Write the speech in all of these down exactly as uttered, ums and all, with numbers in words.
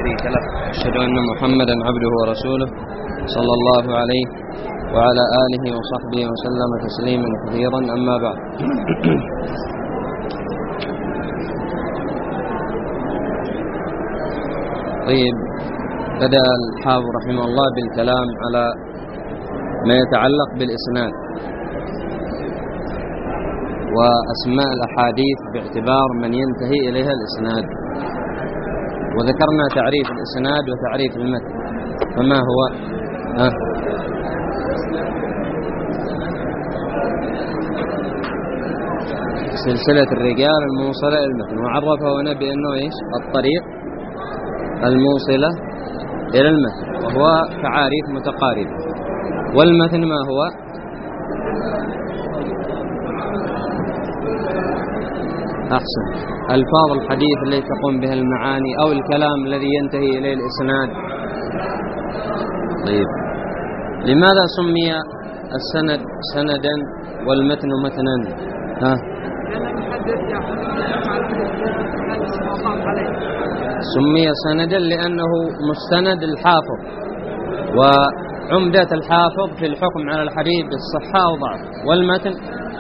شريك له، أشهد أن محمدا عبده ورسوله صلى الله عليه وعلى آله وصحبه وسلم تسليما كثيرا. أما بعد، طيب، بدأ الحافظ رحمه الله بالكلام على ما يتعلق بالإسناد وأسماء الأحاديث باعتبار من ينتهي إليها الإسناد، وذكرنا تعريف الإسناد وتعريف المتن. فما هو؟ ها؟ سلسلة الرجال الموصلة إلى المتن، وعرفه هنا بأنه إيش؟ الطريق الموصلة إلى المتن، وهو تعاريف متقاربة. والمتن ما هو؟ أحسن، ألفاظ الحديث التي تقوم بها المعاني أو الكلام الذي ينتهي إليه الإسناد. طيب، لماذا سمي السند سندا والمتن متنا؟ ها؟ سمي سندا لأنه مستند الحافظ، وعمدة الحافظ في الحكم على الحديث بالصحة أو ضعف. والمتن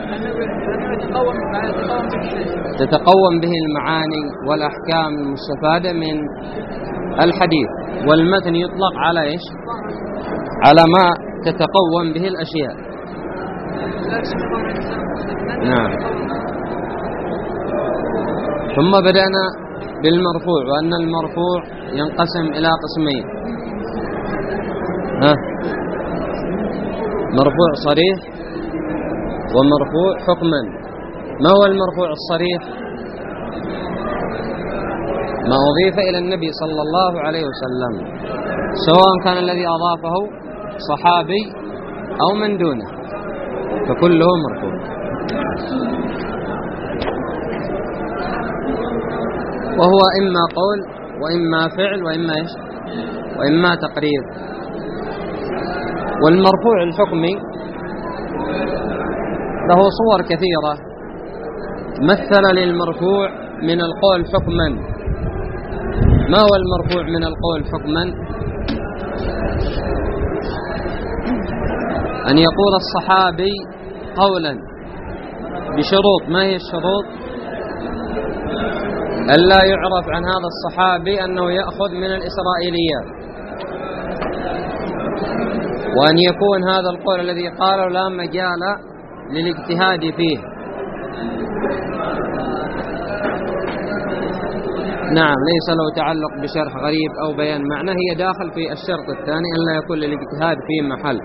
تتقوم به المعاني والأحكام المستفادة من الحديث. والمتن يطلق على إيش؟ على ما تتقوم به الأشياء. نعم. ثم بدأنا بالمرفوع، وأن المرفوع ينقسم إلى قسمين. ها؟ مرفوع صريح ومرفوع حكما. ما هو المرفوع الصريح؟ ما أضيف إلى النبي صلى الله عليه وسلم، سواء كان الذي أضافه صحابي أو من دونه، فكله مرفوع. وهو إما قول وإما فعل وإما إيش؟ وإما تقرير. والمرفوع الحكمي له صور كثيرة. مثل للمرفوع من القول حكما. ما هو المرفوع من القول حكما؟ أن يقول الصحابي قولا بشروط. ما هي الشروط؟ ألا يعرف عن هذا الصحابي أنه يأخذ من الإسرائيليات، وأن يكون هذا القول الذي قاله لا مجال للاجتهاد فيه. نعم، ليس له تعلق بشرح غريب أو بيان معنى، هي داخل في الشرط الثاني أن لا يكون للاجتهاد في محل.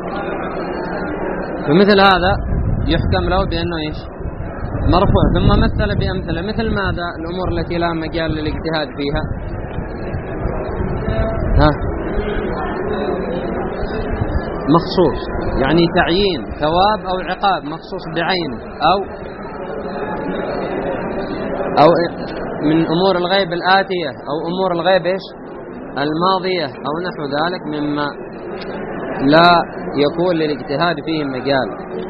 فمثل هذا يحكم له بأنه إيش؟ مرفوع. ثم مثل بأمثلة. مثل ماذا؟ الأمور التي لا مجال للاجتهاد فيها. ها؟ مخصوص، يعني تعيين ثواب أو عقاب مخصوص بعينه، أو أو من أمور الغيب الآتية، أو أمور الغيب إيش؟ الماضية، أو نحو ذلك مما لا يكون للاجتهاد فيه مجال.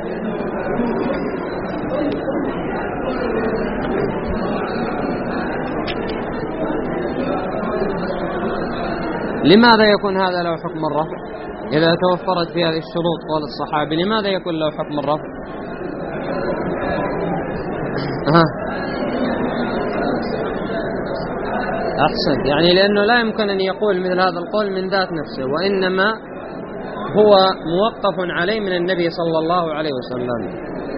لماذا يكون هذا له حكم الرفع؟ إذا توفرت في هذه الشروط قول الصحابي، لماذا يكون له حكم الرفع؟ ها؟ أحسن، يعني لأنه لا يمكن أن يقول مثل هذا القول من ذات نفسه، وإنما هو موقف عليه من النبي صلى الله عليه وسلم.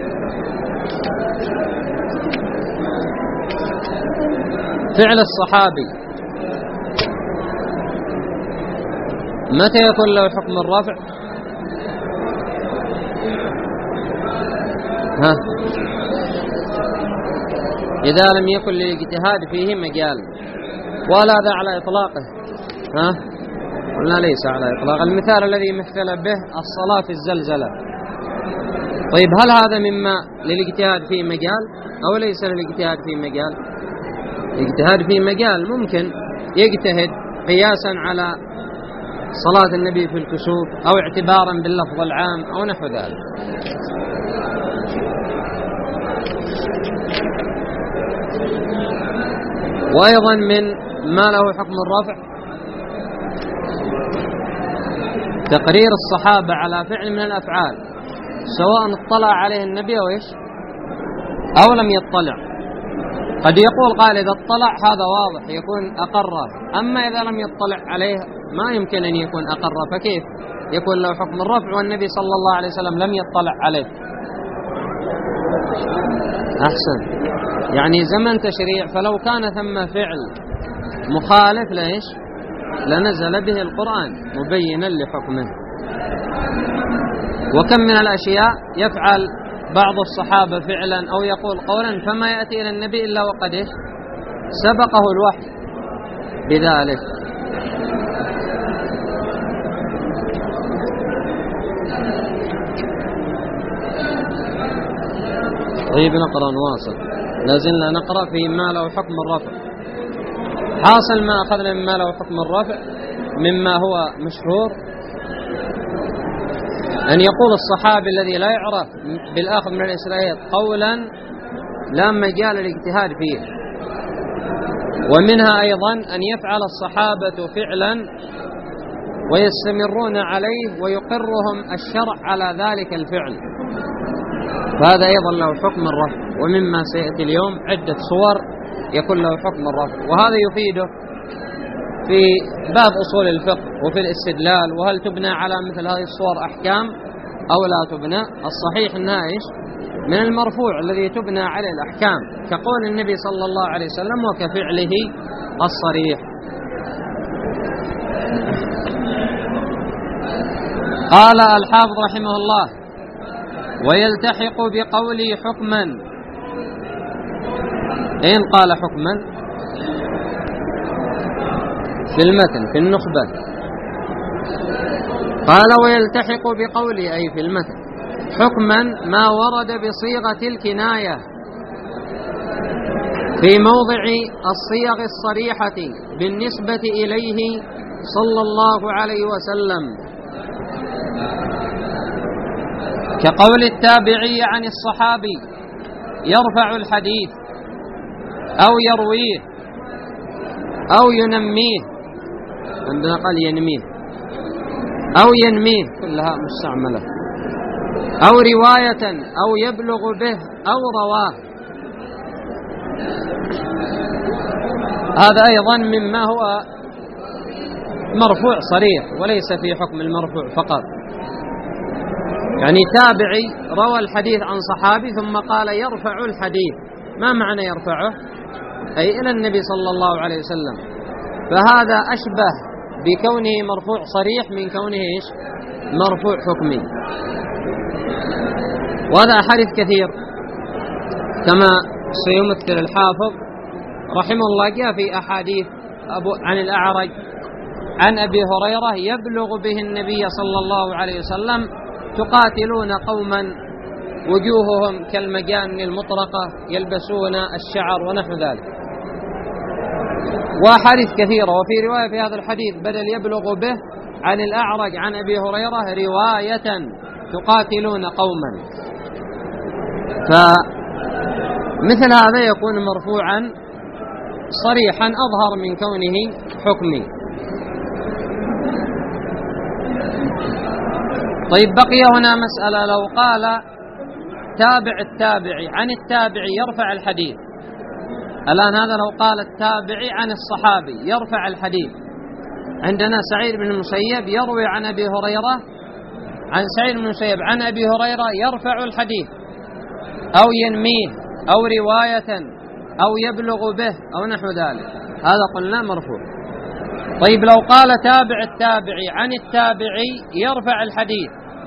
فعل الصحابي متى يكون له حكم الرفع؟ ها؟ إذا لم يكن للاجتهاد فيه مجال. ولا هذا على إطلاقه. ها؟ قلنا ليس على إطلاق. المثال الذي مثل به الصلاة في الزلزلة. طيب، هل هذا مما للاجتهاد فيه مجال أو ليس للاجتهاد فيه مجال؟ الاجتهاد فيه مجال، ممكن يجتهد قياسا على صلاة النبي في الكسوف، أو اعتبارا باللفظ العام، أو نحو ذلك. وأيضا من ما له حكم الرفع تقرير الصحابة على فعل من الأفعال سواء اطلع عليه النبي أو إيش أو لم يطلع. قد يقول قال إذا اطلع هذا واضح يكون أقره، أما إذا لم يطلع عليه ما يمكن أن يكون أقره، فكيف يكون له حكم الرفع والنبي صلى الله عليه وسلم لم يطلع عليه؟ أحسن، يعني زمن تشريع، فلو كان ثم فعل مخالف ليش لنزل به القرآن مبينا لحكمه. وكم من الأشياء يفعل بعض الصحابة فعلا أو يقول قولا فما يأتي إلى النبي إلا وقد إيش سبقه الوحي بذلك. طيب نقرأ نواصل، لازلنا نقرأ في ما له حكم الرفع. حاصل ما أخذنا مما له حكم الرفع مما هو مشهور أن يقول الصحابي الذي لا يعرف بالأخذ من الإسرائيل قولا لا مجال للاجتهاد فيه. ومنها أيضا أن يفعل الصحابة فعلا ويستمرون عليه ويقرهم الشرع على ذلك الفعل، فهذا أيضا له حكم الرفع. ومما سيأتي اليوم عدة صور يكون له حكم الرفع، وهذا يفيده في باب أصول الفقه وفي الاستدلال، وهل تبنى على مثل هذه الصور أحكام أو لا تبنى. الصحيح أنها إيش من المرفوع الذي تبنى عليه الأحكام، كقول النبي صلى الله عليه وسلم وكفعله الصريح. قال الحافظ رحمه الله: ويلتحق بقوله حكما. أين قال حكما؟ في المتن في النخبة قال ويلتحق بقوله أي في المتن حكما ما ورد بصيغة الكناية في موضع الصيغ الصريحة بالنسبة إليه صلى الله عليه وسلم، كقول التابعي عن الصحابي يرفع الحديث أو يرويه أو ينميه، عندنا قال ينميه أو ينميه كلها مستعملة، أو رواية أو يبلغ به أو رواه. هذا أيضا مما هو مرفوع صريح وليس في حكم المرفوع فقط. يعني تابعي روى الحديث عن صحابي ثم قال يرفع الحديث، ما معنى يرفعه؟ أي إلى النبي صلى الله عليه وسلم، فهذا أشبه بكونه مرفوع صريح من كونه إيش مرفوع حكمي. وهذا أحاديث كثير كما سيمثل الحافظ رحمه الله. جاء في أحاديث أبو عن الأعرج عن أبي هريرة يبلغ به النبي صلى الله عليه وسلم: تقاتلون قوما وجوههم كالمجان المطرقة يلبسون الشعر ونحو ذلك. وحديث كثيرة. وفي رواية في هذا الحديث بدل يبلغ به عن الأعرج عن أبي هريرة رواية تقاتلون قوما، فمثل هذا يكون مرفوعا صريحا أظهر من كونه حكمي. طيب بقي هنا مسألة، لو قال تابع التابعي عن التابعي يرفع الحديث، الآن هذا لو قال التابعي عن الصحابي يرفع الحديث، عندنا سعيد بن المسيب يروي عن أبي هريرة عن سعيد بن المسيب عن أبي هريرة يرفع الحديث أو ينميه أو رواية أو يبلغ به أو نحو ذلك، هذا قلنا مرفوع. طيب لو قال تابع التابعي عن التابعي يرفع الحديث،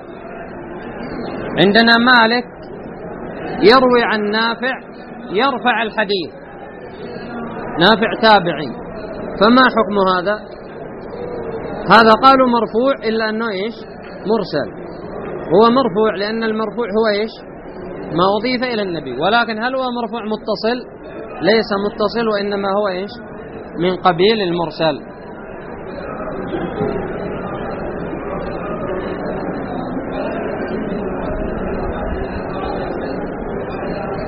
عندنا مالك يروي عن نافع يرفع الحديث، نافع تابعي، فما حكم هذا؟ هذا قالوا مرفوع إلا أنه إيش مرسل. هو مرفوع لأن المرفوع هو إيش ما أضيف إلى النبي، ولكن هل هو مرفوع متصل؟ ليس متصل، وإنما هو إيش من قبيل المرسل.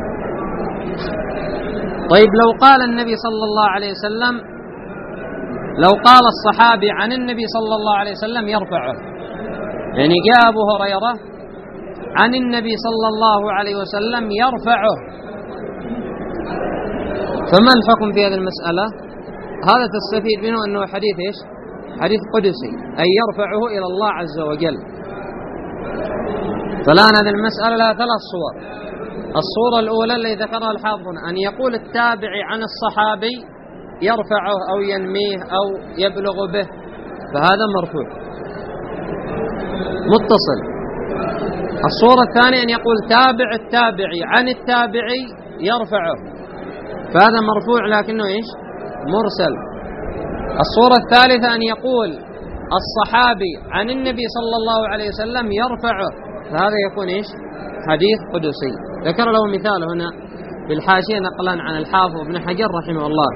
طيب لو قال النبي صلى الله عليه وسلم لو قال الصحابي عن النبي صلى الله عليه وسلم يرفعه، يعني جاء أبو هريرة عن النبي صلى الله عليه وسلم يرفعه، فما الحكم في هذه المسألة؟ هذا تستفيد منه أنه حديث إيش؟ حديث قدسي، أي يرفعه إلى الله عز وجل. فالآن هذه المسألة لها ثلاث صور. الصورة الأولى التي ذكرها الحافظ أن يقول التابعي عن الصحابي يرفعه أو ينميه أو يبلغ به، فهذا مرفوع متصل. الصورة الثانية أن يقول تابع التابعي عن التابعي يرفعه، فهذا مرفوع لكنه إيش؟ مرسل. الصورة الثالثة أن يقول الصحابي عن النبي صلى الله عليه وسلم يرفعه، فهذا يكون إيش؟ حديث قدسي. ذكر له مثال هنا بالحاشية نقلا عن الحافظ ابن حجر رحمه الله،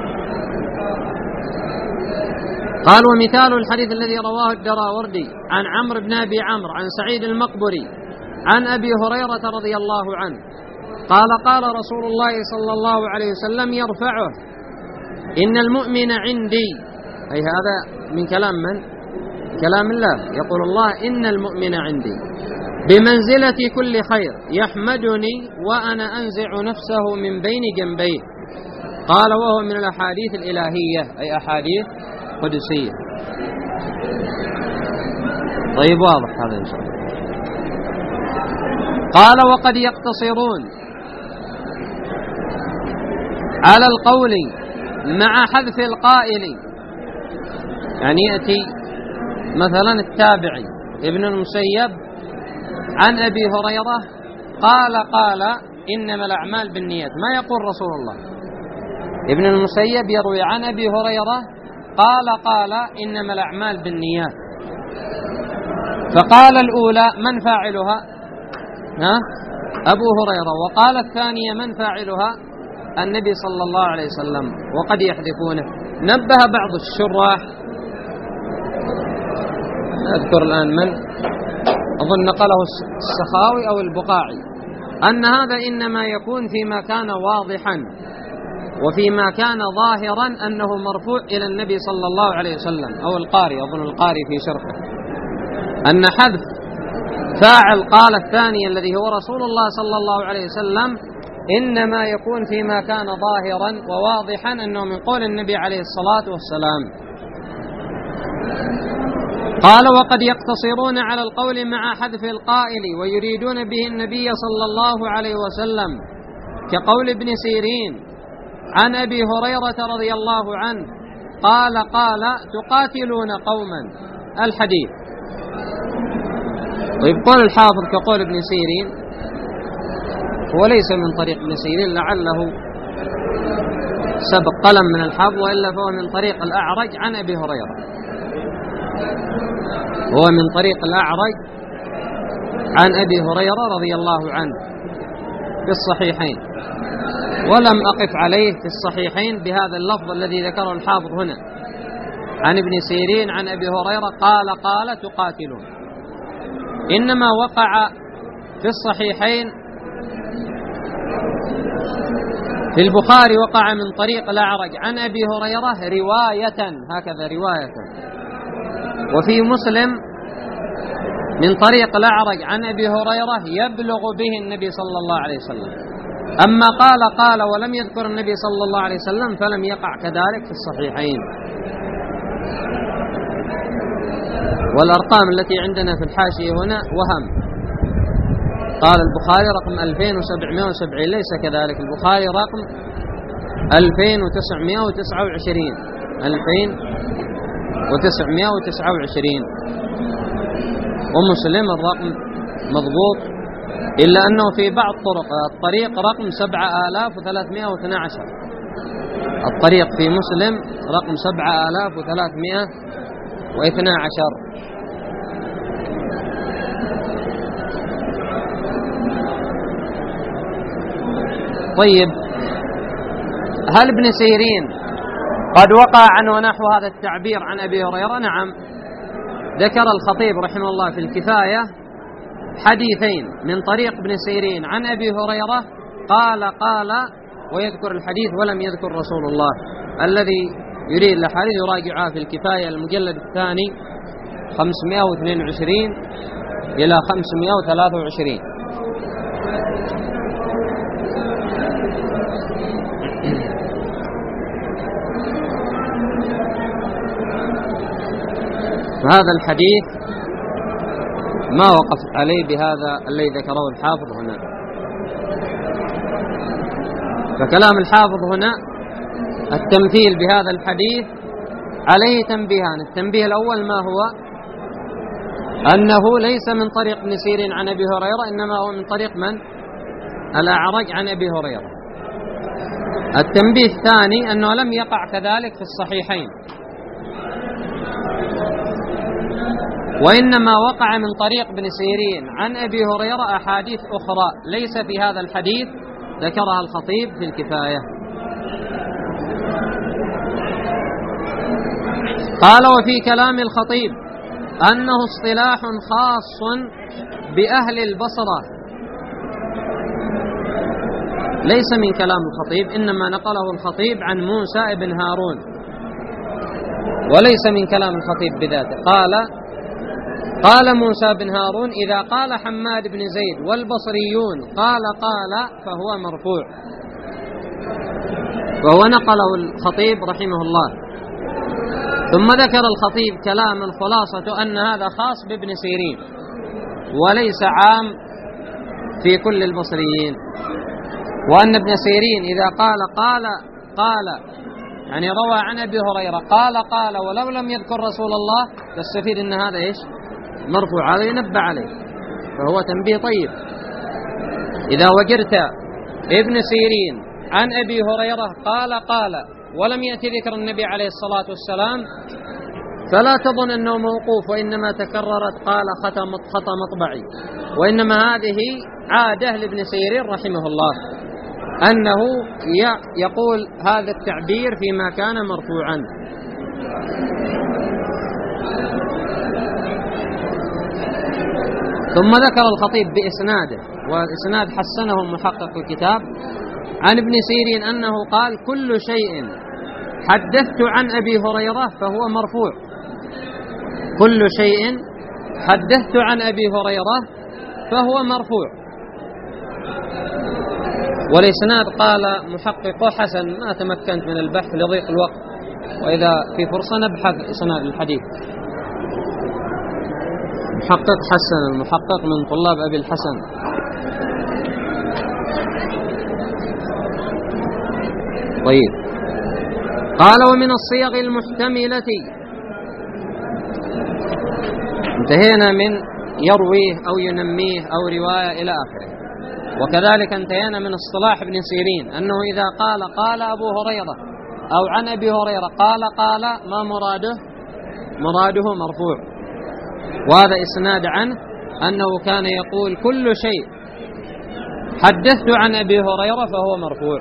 قال: ومثال الحديث الذي رواه الدراوردي عن عمرو بن أبي عمرو عن سعيد المقبري عن أبي هريرة رضي الله عنه قال: قال رسول الله صلى الله عليه وسلم يرفعه: إن المؤمن عندي، أي هذا من كلام من؟ كلام الله، يقول الله: إن المؤمن عندي بمنزلة كل خير يحمدني وأنا أنزع نفسه من بين جنبيه. قال: وهو من الأحاديث الإلهية، أي أحاديث قدسية. طيب واضح هذا إن شاء الله. قال: وقد يقتصرون على القول مع حذف القائل، يعني يأتي مثلا التابعي ابن المسيب عن أبي هريرة قال قال إنما الأعمال بالنيات، ما يقول رسول الله. ابن المسيب يروي عن أبي هريرة قال قال إنما الأعمال بالنيات، فقال الأولى من فاعلها؟ ها؟ أبو هريرة. وقال الثانية من فاعلها؟ النبي صلى الله عليه وسلم، وقد يحذفونه. نبه بعض الشراح، لا أذكر الآن من، أظن نقله السخاوي أو البقاعي، أن هذا إنما يكون فيما كان واضحا وفيما كان ظاهرا أنه مرفوع إلى النبي صلى الله عليه وسلم، أو القاري، أظن القاري في شرحه، أن حذف فاعل قال الثاني الذي هو رسول الله صلى الله عليه وسلم إنما يكون فيما كان ظاهرا وواضحا أنه من قول النبي عليه الصلاة والسلام. قال: وقد يقتصرون على القول مع حذف القائل ويريدون به النبي صلى الله عليه وسلم، كقول ابن سيرين عن أبي هريرة رضي الله عنه قال قال تقاتلون قوما، الحديث. ويقول الحافظ كقول ابن سيرين، هو ليس من طريق ابن سيرين، لعله سبق قلم من الحافظ، وإلا فهو من طريق الأعرج عن أبي هريرة، هو من طريق الأعرج عن أبي هريرة رضي الله عنه في الصحيحين، ولم أقف عليه في الصحيحين بهذا اللفظ الذي ذكره الحافظ هنا عن ابن سيرين عن أبي هريرة قال قال تقاتلون، إنما وقع في الصحيحين في البخاري وقع من طريق الأعرج عن أبي هريرة رواية، هكذا رواية، وفي مسلم من طريق الأعرج عن أبي هريرة يبلغ به النبي صلى الله عليه وسلم. أما قال قال ولم يذكر النبي صلى الله عليه وسلم فلم يقع كذلك في الصحيحين. والأرقام التي عندنا في الحاشية هنا وهم، قال البخاري رقم ألفين وسبعمائة وسبعين، ليس كذلك، البخاري رقم ألفين وتسعمائة وتسعة وعشرين ألفين وتسعمائة وتسعة وعشرين، ومسلم الرقم مضبوط، إلا أنه في بعض طرق الطريق رقم سبعة آلاف وثلاثمائة واثني عشر، الطريق في مسلم رقم سبعة آلاف وثلاثمائة واثني عشر. طيب، هل ابن سيرين قد وقع عنه نحو هذا التعبير عن أبي هريرة؟ نعم، ذكر الخطيب رحمه الله في الكفاية حديثين من طريق ابن سيرين عن أبي هريرة قال قال، ويذكر الحديث ولم يذكر رسول الله، الذي يريد الأحاديث يراجعها في الكفاية المجلد الثاني خمسمائة واثنين وعشرين إلى خمسمائة وثلاثة وعشرين. فهذا الحديث ما وقفت عليه بهذا الذي ذكره الحافظ هنا. فكلام الحافظ هنا التمثيل بهذا الحديث عليه تنبيهان. التنبيه الأول ما هو؟ أنه ليس من طريق ابن سيرين عن أبي هريرة، إنما هو من طريق من؟ الأعرج عن أبي هريرة. التنبيه الثاني أنه لم يقع كذلك في الصحيحين، وإنما وقع من طريق ابن سيرين عن أبي هريرة أحاديث أخرى ليس في هذا الحديث ذكرها الخطيب في الكفاية. قال: وفي كلام الخطيب أنه اصطلاح خاص بأهل البصرة. ليس من كلام الخطيب، إنما نقله الخطيب عن موسى بن هارون، وليس من كلام الخطيب بذاته. قال قال موسى بن هارون: إذا قال حماد بن زيد والبصريون قال قال فهو مرفوع. وهو نقله الخطيب رحمه الله. ثم ذكر الخطيب كلاما خلاصة أن هذا خاص بابن سيرين وليس عام في كل البصريين، وأن ابن سيرين إذا قال قال قال يعني روى عن أبي هريرة قال قال ولو لم يذكر رسول الله، تستفيد أن هذا إيش؟ مرفوع. هذا ينبه عليه، فهو تنبيه طيب. إذا وجرت ابن سيرين عن أبي هريرة قال قال ولم يأتي ذكر النبي عليه الصلاة والسلام فلا تظن أنه موقوف، وإنما تكررت قال ختم خطأ مطبعي، وإنما هذه عادة لابن سيرين رحمه الله أنه يقول هذا التعبير فيما كان مرفوعا. ثم ذكر الخطيب بإسناده، والإسناد حسنه محقق الكتاب عن ابن سيرين أنه قال: كل شيء حدثت عن أبي هريرة فهو مرفوع. كل شيء حدثت عن أبي هريرة فهو مرفوع. والإسناد قال محققه حسن، ما تمكنت من البحث لضيق الوقت، وإذا في فرصة نبحث إسناد الحديث. محقق حسن، المحقق من طلاب أبي الحسن. طيب. قال: ومن الصيغ المحتملة. انتهينا من يرويه أو ينميه أو رواية إلى آخره. وكذلك انتهينا من اصطلاح ابن سيرين أنه إذا قال قال أبو هريرة أو عن أبي هريرة قال قال ما مراده؟ مراده مرفوع. وهذا إسناد عنه أنه كان يقول: كل شيء حدثت عن أبي هريرة فهو مرفوع.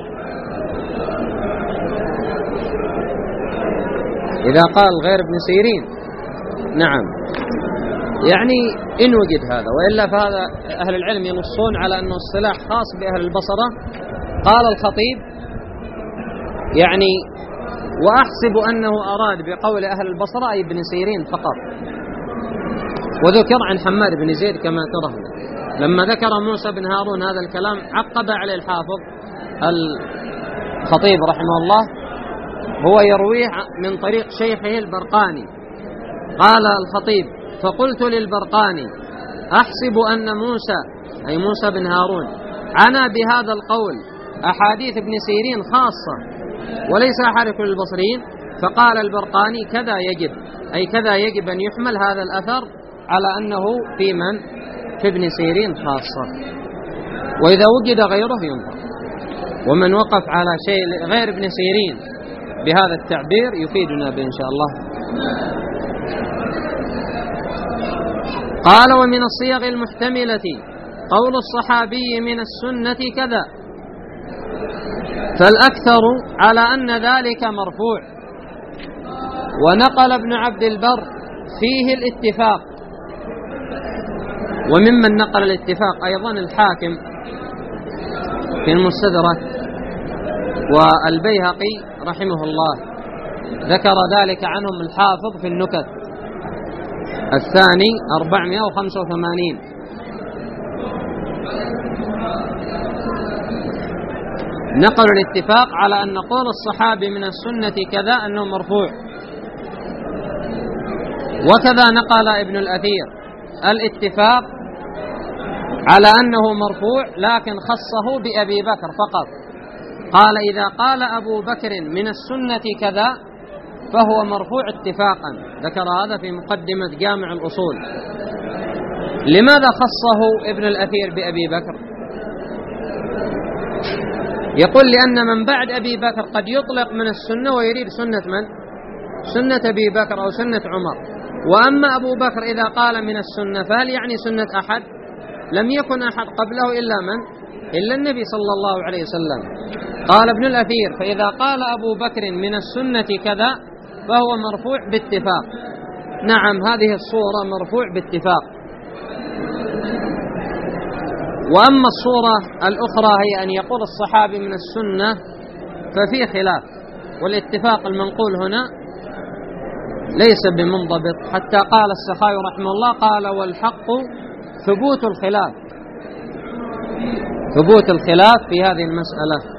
إذا قال غير ابن سيرين نعم، يعني إن وجد هذا، وإلا فهذا أهل العلم ينصون على أنه اصطلاح خاص بأهل البصرة. قال الخطيب يعني وأحسب أنه أراد بقول أهل البصرة أي ابن سيرين فقط. وذكر عن حماد بن زيد كما ترى لما ذكر موسى بن هارون هذا الكلام عقب عليه الحافظ الخطيب رحمه الله، هو يرويه من طريق شيخه البرقاني. قال الخطيب: فقلت للبرقاني: أحسب أن موسى أي موسى بن هارون عنا بهذا القول أحاديث ابن سيرين خاصة وليس أحاديث البصريين. فقال البرقاني: كذا يجب، أي كذا يجب أن يحمل هذا الأثر على أنه في من؟ في ابن سيرين خاصة، وإذا وجد غيره ينظر. ومن وقف على شيء غير ابن سيرين بهذا التعبير يفيدنا به إن شاء الله. قال: ومن الصيغ المحتملة قول الصحابي من السنة كذا، فالأكثر على أن ذلك مرفوع. ونقل ابن عبد البر فيه الاتفاق، وممن نقل الاتفاق أيضا الحاكم في المستدرك والبيهقي رحمه الله. ذكر ذلك عنهم الحافظ في النكت الثاني أربعمائة وخمسة وثمانين. نقلوا الاتفاق على أن قول الصحابي من السنة كذا أنه مرفوع. وكذا نقل ابن الأثير الاتفاق على أنه مرفوع، لكن خصه بأبي بكر فقط. قال إذا قال أبو بكر من السنة كذا فهو مرفوع اتفاقا. ذكر هذا في مقدمة جامع الأصول. لماذا خصه ابن الأثير بأبي بكر؟ يقول لأن من بعد أبي بكر قد يطلق من السنة ويريد سنة من؟ سنة أبي بكر أو سنة عمر. وأما أبو بكر إذا قال من السنة فهل يعني سنة أحد؟ لم يكن أحد قبله إلا من؟ إلا النبي صلى الله عليه وسلم. قال ابن الأثير فإذا قال أبو بكر من السنة كذا فهو مرفوع باتفاق. نعم، هذه الصورة مرفوع باتفاق. وأما الصورة الأخرى هي أن يقول الصحابي من السنة ففي خلاف، والاتفاق المنقول هنا ليس بمنضبط. حتى قال السخاوي رحمه الله قال والحق ثبوت الخلاف، ثبوت الخلاف في هذه المسألة.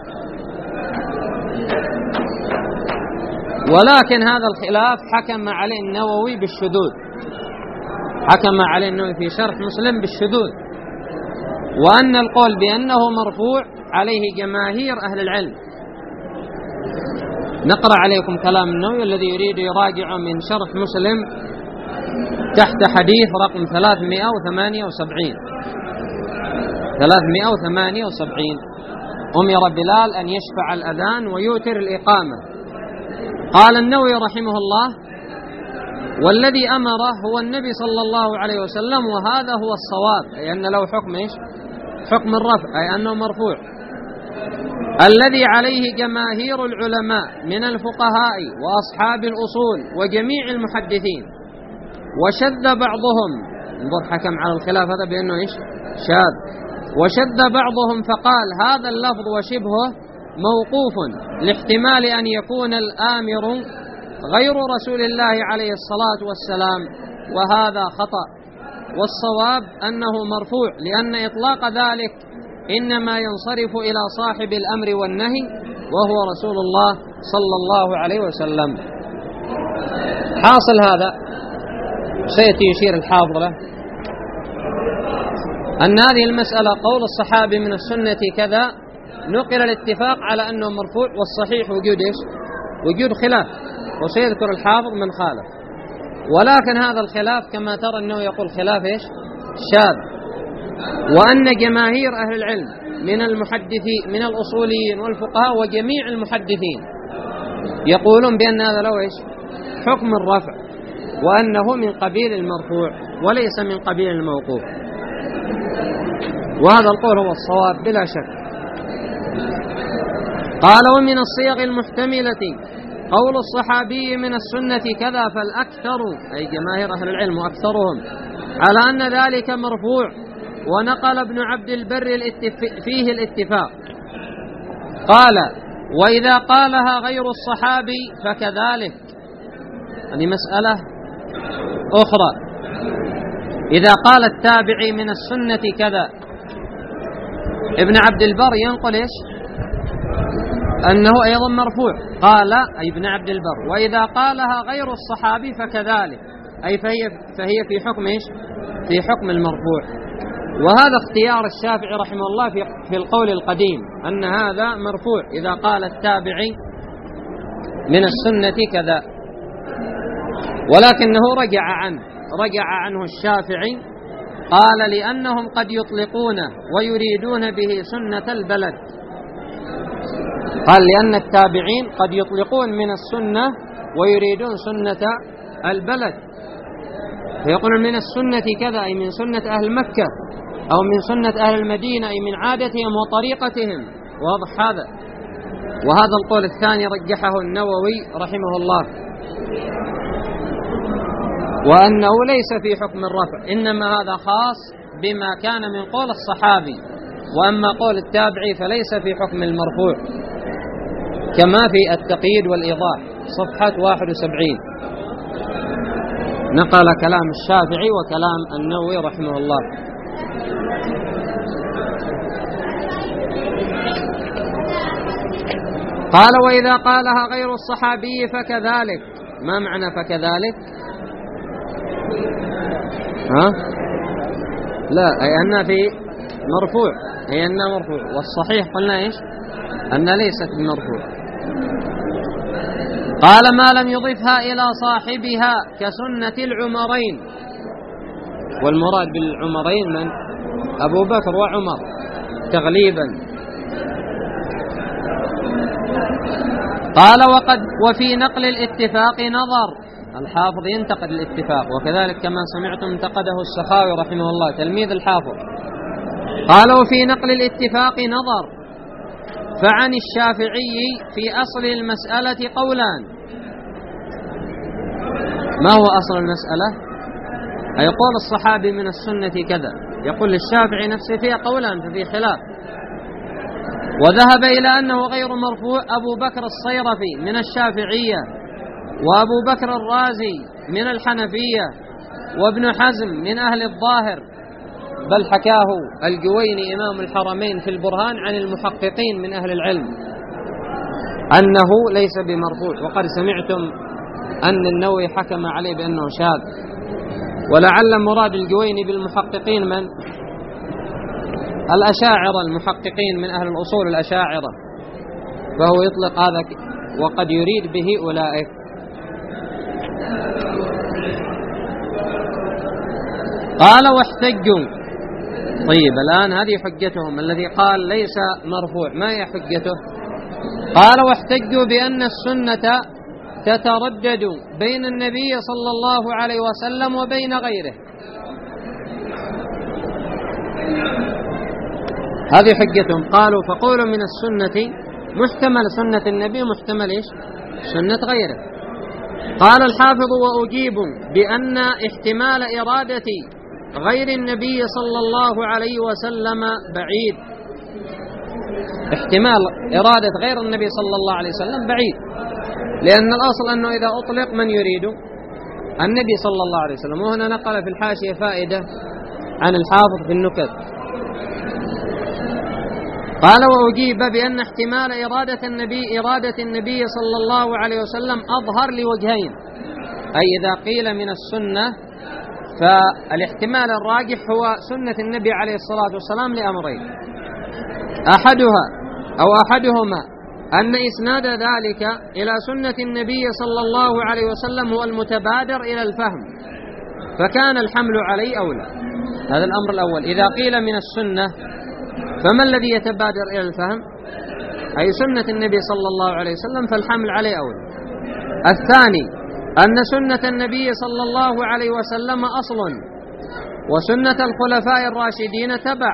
ولكن هذا الخلاف حكم عليه النووي بالشذوذ، حكم عليه النووي في شرح مسلم بالشذوذ، وأن القول بأنه مرفوع عليه جماهير أهل العلم. نقرأ عليكم كلام النووي الذي يريد يراجع من شرح مسلم تحت حديث رقم ثلاثمائة وثمانية وسبعين ثلاثمائة وثمانية وسبعين. أمر بلال أن يشفع الأذان ويوتر الإقامة. قال النووي رحمه الله والذي أمره هو النبي صلى الله عليه وسلم، وهذا هو الصواب، أي أن له حكم إيش؟ حكم الرفع، أي أنه مرفوع، الذي عليه جماهير العلماء من الفقهاء وأصحاب الأصول وجميع المحدثين. وشذ بعضهم، انظر حكم على الخلاف هذا بأنه إيش؟ شاذ. وشذ بعضهم فقال هذا اللفظ وشبهه موقوف لاحتمال أن يكون الآمر غير رسول الله عليه الصلاة والسلام، وهذا خطأ. والصواب أنه مرفوع، لأن إطلاق ذلك إنما ينصرف إلى صاحب الأمر والنهي وهو رسول الله صلى الله عليه وسلم. حاصل هذا سيأتي يشير الحافظ له أن هذه المسألة قول الصحابي من السنة كذا نقل الاتفاق على أنه مرفوع، والصحيح وجود إيش؟ وجود خلاف، وسيذكر الحافظ من خالف. ولكن هذا الخلاف كما ترى أنه يقول خلاف إيش؟ شاذ. وأن جماهير أهل العلم من المحدثين من الأصوليين والفقهاء وجميع المحدثين يقولون بأن هذا له إيش؟ حكم الرفع، وأنه من قبيل المرفوع وليس من قبيل الموقوف. وهذا القول هو الصواب بلا شك. قال ومن الصيغ المحتملة قول الصحابي من السنة كذا فالأكثر، أي جماهير أهل العلم وأكثرهم، على أن ذلك مرفوع. ونقل ابن عبد البر فيه الاتفاق. قال وإذا قالها غير الصحابي فكذلك. هذه مسألة أخرى. إذا قال التابعي من السنة كذا، ابن عبد البر ينقل إيش؟ أنه أيضا مرفوع. قال أي ابن عبد البر وإذا قالها غير الصحابي فكذلك، أي فهي, فهي في حكم إيش؟ في حكم المرفوع. وهذا اختيار الشافعي رحمه الله في, في القول القديم أن هذا مرفوع إذا قال التابعي من السنة كذا. ولكنه رجع عنه رجع عنه الشافعي، قال لأنهم قد يطلقونه ويريدون به سنة البلد. قال لأن التابعين قد يطلقون من السنة ويريدون سنة البلد، فيقولون من السنة كذا أي من سنة أهل مكة، أو من سنة أهل المدينة أي من عادتهم وطريقتهم. واضح هذا. وهذا القول الثاني رجحه النووي رحمه الله، وأنه ليس في حكم الرفع، إنما هذا خاص بما كان من قول الصحابي، وأما قول التابعي فليس في حكم المرفوع، كما في التقييد والإيضاح. صفحة واحد وسبعين، نقل كلام الشافعي وكلام النووي رحمه الله. قال: وإذا قالها غير الصحابي فكذلك. ما معنى فكذلك؟ ها؟ لا، أي أنها في مرفوع، أي أنها مرفوع، والصحيح قلنا إيش؟ أنها ليست بمرفوع. قال: ما لم يضفها إلى صاحبها كسنة العمرين. والمراد بالعمرين من؟ أبو بكر وعمر تغليبا. قال: وقد وفي نقل الاتفاق نظر. الحافظ ينتقد الاتفاق، وكذلك كما سمعتم انتقده السخاوي رحمه الله تلميذ الحافظ. قال: وفي نقل الاتفاق نظر، فعن الشافعي في أصل المسألة قولان. ما هو أصل المسألة؟ أي قول الصحابي من السنة كذا، يقول للشافعي نفسه فيها قولان ففي خلاف. وذهب إلى أنه غير مرفوع أبو بكر الصيرفي من الشافعية، وأبو بكر الرازي من الحنفية، وابن حزم من أهل الظاهر، بل حكاه الجويني إمام الحرمين في البرهان عن المحققين من أهل العلم أنه ليس بمرفوع. وقد سمعتم أن النووي حكم عليه بأنه شاذ، ولعل مراد الجويني بالمحققين من؟ الأشاعرة، المحققين من أهل الأصول الأشاعرة، فهو يطلق هذا وقد يريد به أولئك. قال: واحتجوا. طيب، الآن هذه حجتهم، الذي قال ليس مرفوع ما هي حجته؟ قال: واحتجوا بأن السنة تتردد بين النبي صلى الله عليه وسلم وبين غيره. هذه حجتهم. قالوا: فقولوا من السنة محتمل سنة النبي، محتمل إيش؟ سنة غيره. قال الحافظ: وأجيب بأن احتمال إرادة غير النبي صلى الله عليه وسلم بعيد. احتمال إرادة غير النبي صلى الله عليه وسلم بعيد، لأن الأصل أنه إذا أطلق من يريد؟ النبي صلى الله عليه وسلم. وهنا نقل في الحاشية فائدة عن الحافظ في النكت. قال: وأجيب بأن احتمال إرادة النبي إرادة النبي صلى الله عليه وسلم أظهر لوجهين. أي إذا قيل من السنة فالاحتمال الراجح هو سنة النبي عليه الصلاة والسلام لأمرين: أحدها أو أحدهما أن إسناد ذلك إلى سنة النبي صلى الله عليه وسلم هو المتبادر إلى الفهم، فكان الحمل عليه أولى. هذا الأمر الأول. إذا قيل من السنة فما الذي يتبادر إلى الفهم؟ أي سنة النبي صلى الله عليه وسلم، فالحمل عليه أولى. الثاني أن سنة النبي صلى الله عليه وسلم أصل، وسنة الخلفاء الراشدين تبع،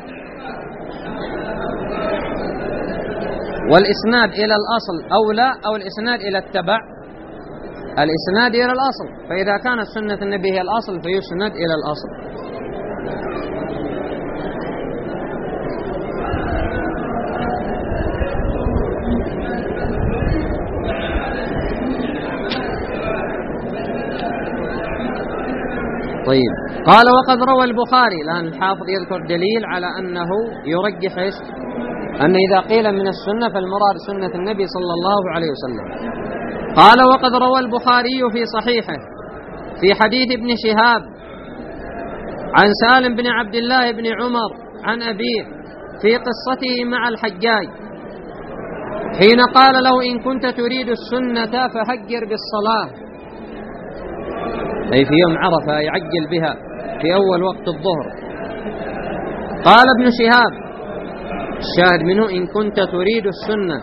والإسناد إلى الأصل أولى أو الإسناد إلى التبع؟ الإسناد إلى الأصل، فإذا كانت سنة النبي هي الأصل فيسند إلى الأصل. طيب. قال: وقد روى البخاري. الآن الحافظ يذكر دليل على أنه يرجح إيش؟ أن إذا قيل من السنة فالمراد سنة النبي صلى الله عليه وسلم. قال: وقد روى البخاري في صحيحه في حديث ابن شهاب عن سالم بن عبد الله بن عمر عن أبيه في قصته مع الحجاج حين قال له: إن كنت تريد السنة فهجر بالصلاة، أي في يوم عرفة يعجل بها في أول وقت الظهر. قال ابن شهاب: الشاهد منه إن كنت تريد السنة.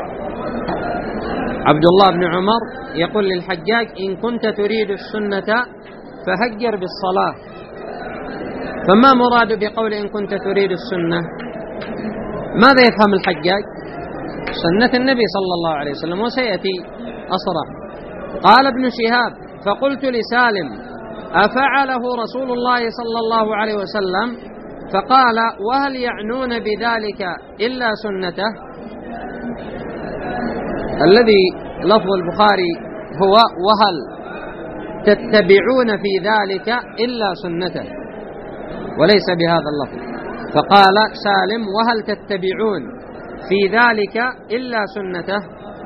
عبد الله بن عمر يقول للحجاج: إن كنت تريد السنة فهجر بالصلاة. فما مراد بقول إن كنت تريد السنة؟ ماذا يفهم الحجاج؟ سنة النبي صلى الله عليه وسلم، وسيأتي أصرح. قال ابن شهاب: فقلت لسالم: أفعله رسول الله صلى الله عليه وسلم؟ فقال: وهل يعنون بذلك إلا سنته؟ الذي لفظ البخاري هو وهل تتبعون في ذلك إلا سنته، وليس بهذا اللفظ. فقال سالم وهل تتبعون في ذلك إلا سنته،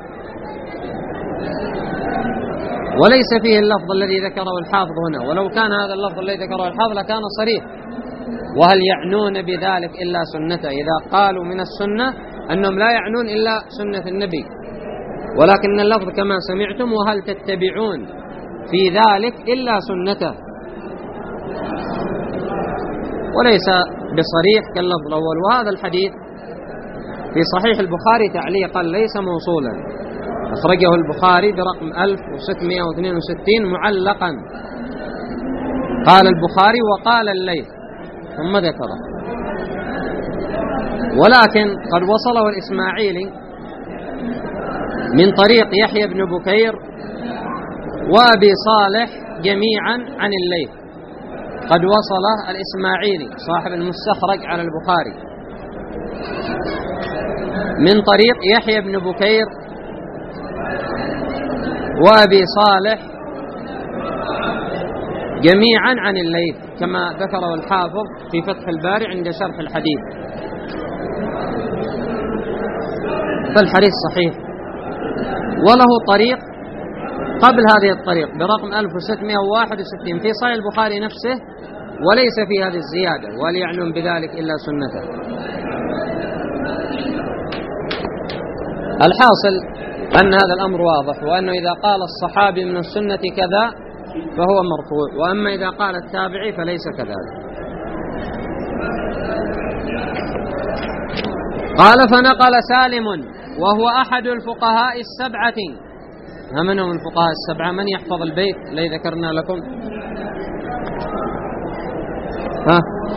وليس فيه اللفظ الذي ذكره الحافظ هنا. ولو كان هذا اللفظ الذي ذكره الحافظ لكان صريح، وهل يعنون بذلك إلا سنته، إذا قالوا من السنة أنهم لا يعنون إلا سنة النبي، ولكن اللفظ كما سمعتم وهل تتبعون في ذلك إلا سنته، وليس بصريح كاللفظ الأول. وهذا الحديث في صحيح البخاري تعليقا ليس موصولا، أخرجه البخاري برقم ألف وستمائة واثنين وستين معلقا. قال البخاري وقال الليث ثم ذكره، ولكن قد وصله الإسماعيلي من طريق يحيى بن بكير وأبي صالح جميعا عن الليث. قد وصله الإسماعيلي صاحب المستخرج على البخاري من طريق يحيى بن بكير وأبي صالح جميعا عن الليث، كما ذكره الحافظ في فتح الباري عند شرح الحديث. فالحديث صحيح، وله طريق قبل هذه الطريق برقم ألف وستمائة وواحد وستين في صحيح البخاري نفسه، وليس في هذه الزيادة وليعلم بذلك إلا سنته. الحاصل أن هذا الأمر واضح، وأنه إذا قال الصحابي من السنة كذا فهو مرفوع، وأما إذا قال التابعي فليس كذلك. قال فنقل سالم وهو أحد الفقهاء السبعة. من هم الفقهاء السبعة؟ من يحفظ البيت الذي ذكرنا لكم؟ ها؟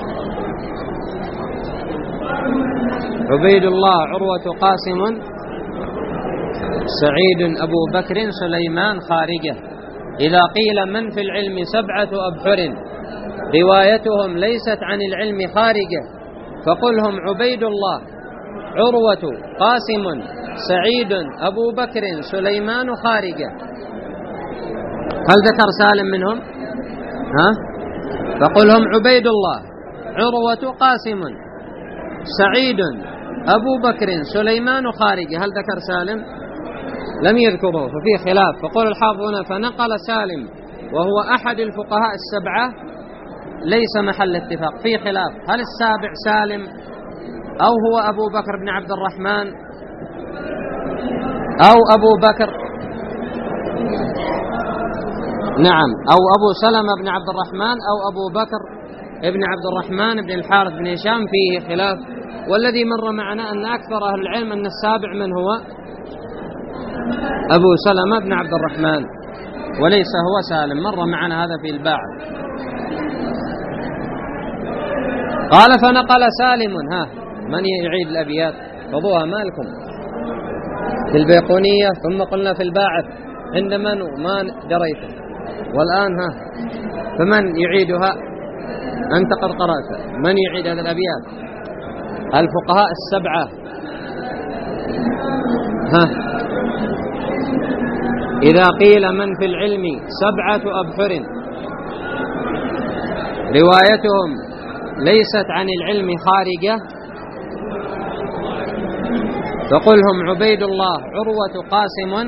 عبيد الله، عروة، قاسم، سعيد، أبو بكر، سليمان، خارجة. إذا قيل من في العلم سبعة أبحر روايتهم ليست عن العلم خارجة فقل هم عبيد الله، عروة، قاسم، سعيد، أبو بكر، سليمان، خارجة. هل ذكر سالم منهم؟ ها؟ فقل هم عبيد الله، عروة، قاسم، سعيد، أبو بكر، سليمان، خارجة. هل ذكر سالم؟ لم يذكره، ففيه خلاف. فقول الحافظ هنا فنقل سالم وهو أحد الفقهاء السبعة ليس محل اتفاق، فيه خلاف. هل السابع سالم أو هو أبو بكر بن عبد الرحمن أو أبو بكر نعم أو أبو سلمة بن عبد الرحمن أو أبو بكر ابن عبد الرحمن بن الحارث بن هشام؟ فيه خلاف. والذي مر معنا أن أكثر أهل العلم أن السابع من هو؟ أبو سلمة بن عبد الرحمن، وليس هو سالم. مر معنا هذا في الباعث. قال فنقل سالم. ها، من يعيد الأبيات؟ خذوها مالكم في البيقونية، ثم قلنا في الباعث عند من ما دريته، والآن ها، فمن يعيدها؟ أنت قد قرأت. من يعيد هذه الأبيات؟ الفقهاء السبعة. ها، إذا قيل من في العلم سبعة أبحر روايتهم ليست عن العلم خارجة فقل هم عبيد الله، عروة، قاسم،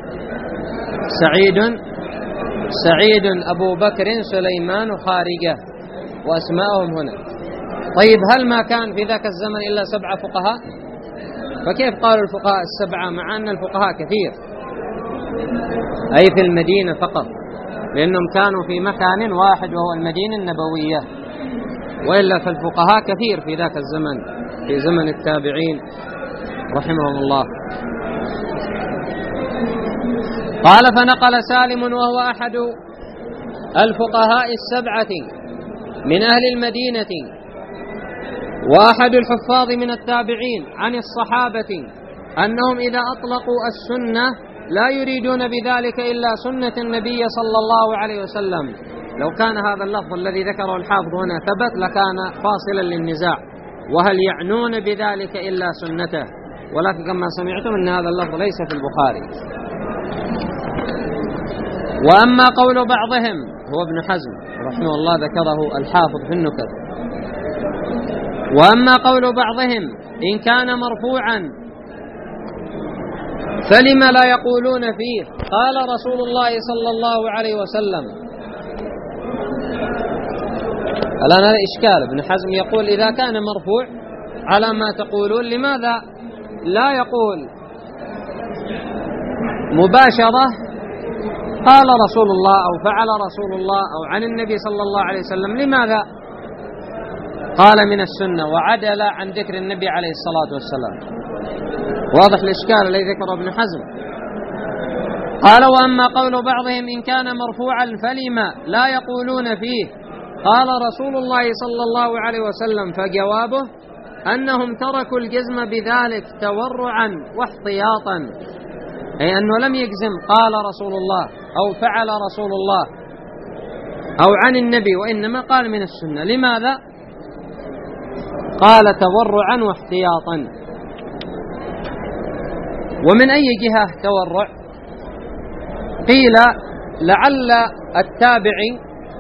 سعيد سعيد أبو بكر، سليمان، خارجة، وأسماءهم هنا. طيب هل ما كان في ذاك الزمن إلا سبعة فقهاء؟ فكيف قالوا الفقهاء السبعة مع أن الفقهاء كثير؟ أي في المدينة فقط، لأنهم كانوا في مكان واحد وهو المدينة النبوية، وإلا فالفقهاء كثير في ذاك الزمن، في زمن التابعين رحمهم الله. قال فنقل سالم وهو أحد الفقهاء السبعة من أهل المدينة وأحد الحفاظ من التابعين عن الصحابة أنهم إذا أطلقوا السنة لا يريدون بذلك إلا سنة النبي صلى الله عليه وسلم. لو كان هذا اللفظ الذي ذكره الحافظ هنا ثبت لكان فاصلا للنزاع، وهل يعنون بذلك إلا سنته؟ ولكن كما سمعتم أن هذا اللفظ ليس في البخاري. وأما قول بعضهم، هو ابن حزم رحمه الله ذكره الحافظ في النكت، وأما قول بعضهم إن كان مرفوعا فلم لا يقولون فيه قال رسول الله صلى الله عليه وسلم. الآن هذا إشكال، ابن حزم يقول إذا كان مرفوع على ما تقولون لماذا لا يقول مباشرة قال رسول الله أو فعل رسول الله أو عن النبي صلى الله عليه وسلم، لماذا قال من السنة وعدل عن ذكر النبي عليه الصلاة والسلام؟ واضح الإشكال الذي ذكره ابن حزم. قال وأما قول بعضهم إن كان مرفوعا فلما لا يقولون فيه قال رسول الله صلى الله عليه وسلم، فجوابه أنهم تركوا الجزم بذلك تورعا واحتياطا، أي أنه لم يجزم قال رسول الله أو فعل رسول الله أو عن النبي، وإنما قال من السنة. لماذا؟ قال تورعا واحتياطا. ومن أي جهة تورع؟ قيل لعل التابعي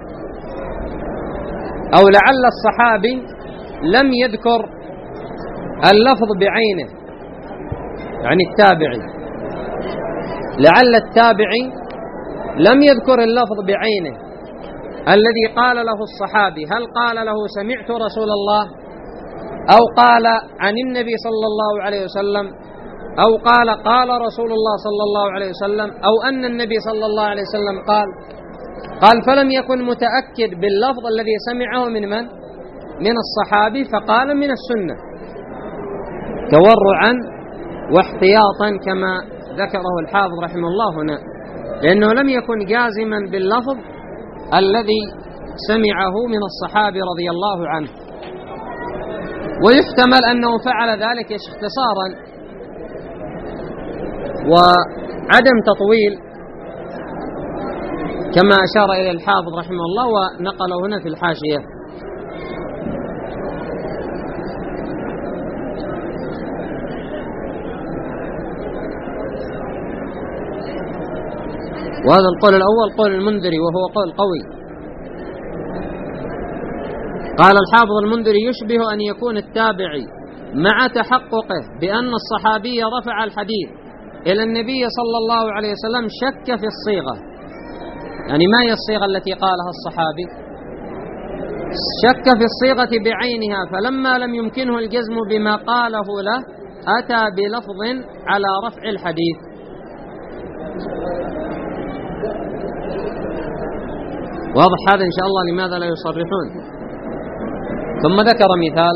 أو لعل الصحابي لم يذكر اللفظ بعينه، يعني التابعي لعل التابعي لم يذكر اللفظ بعينه الذي قال له الصحابي، هل قال له سمعت رسول الله أو قال عن النبي صلى الله عليه وسلم أو قال قال رسول الله صلى الله عليه وسلم أو أن النبي صلى الله عليه وسلم قال قال فلم يكن متأكد باللفظ الذي سمعه من من؟ من الصحابي، فقال من السنة تورعا واحتياطا كما ذكره الحافظ رحمه الله هنا، لأنه لم يكن جازما باللفظ الذي سمعه من الصحابي رضي الله عنه. ويحتمل أنه فعل ذلك اختصارا وعدم تطويل كما أشار إلى الحافظ رحمه الله ونقله هنا في الحاشية. وهذا القول الأول قول المنذري وهو قول قوي. قال الحافظ المنذري يشبه أن يكون التابعي مع تحققه بأن الصحابي رفع الحديث إلى النبي صلى الله عليه وسلم شك في الصيغة، يعني ما هي الصيغة التي قالها الصحابي؟ شك في الصيغة بعينها، فلما لم يمكنه الجزم بما قاله له أتى بلفظ على رفع الحديث. واضح هذا إن شاء الله لماذا لا يصرحون. ثم ذكر مثال،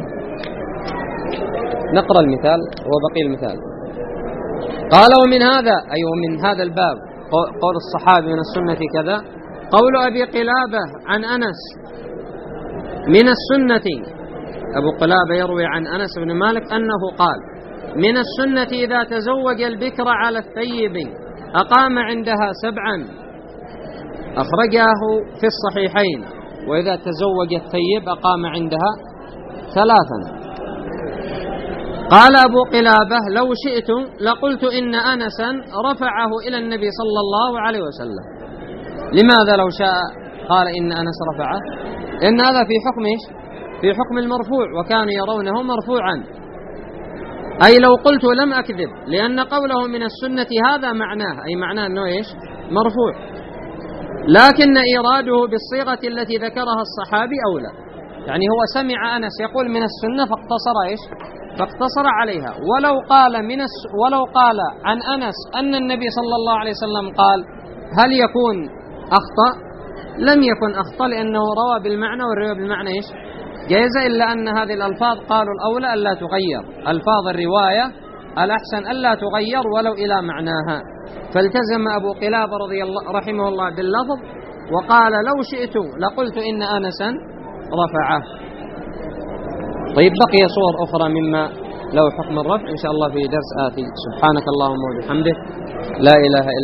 نقرأ المثال وبقي المثال. قال ومن هذا أي ومن هذا الباب قول الصحابي من السنة كذا، قول أبي قلابة عن أنس من السنة، أبو قلابة يروي عن أنس بن مالك أنه قال من السنة إذا تزوج البكر على الثيب أقام عندها سبعا، أخرجاه في الصحيحين، وإذا تزوج الثيب أقام عندها ثلاثا. قال أبو قلابة لو شئت لقلت إن أنسا رفعه إلى النبي صلى الله عليه وسلم. لماذا لو شاء قال إن أنس رفعه؟ إن هذا في حكم إيش؟ في حكم المرفوع، وكانوا يرونه مرفوعا. أي لو قلت لم أكذب، لأن قوله من السنة هذا معناه، أي معناه أنه إيش؟ مرفوع، لكن إيراده بالصيغة التي ذكرها الصحابي أولى. يعني هو سمع أنس يقول من السنة فاقتصر إيش؟ فاقتصر عليها. ولو قال من الس... ولو قال عن أنس أن النبي صلى الله عليه وسلم قال هل يكون أخطأ؟ لم يكن أخطأ، لأنه روى بالمعنى، والرواية بالمعنى إيش؟ جائزة، إلا أن هذه الألفاظ قالوا الأولى ألا تغير، ألفاظ الرواية الأحسن ألا تغير ولو إلى معناها. فالتزم أبو قلابة رضي الله رحمه الله باللفظ، وقال لو شئت لقلت إن أنسا رفعه. طيب بقي صور أخرى مما له حكم الرفع إن شاء الله في درس آتي. سبحانك اللهم وبحمدك لا إله إلا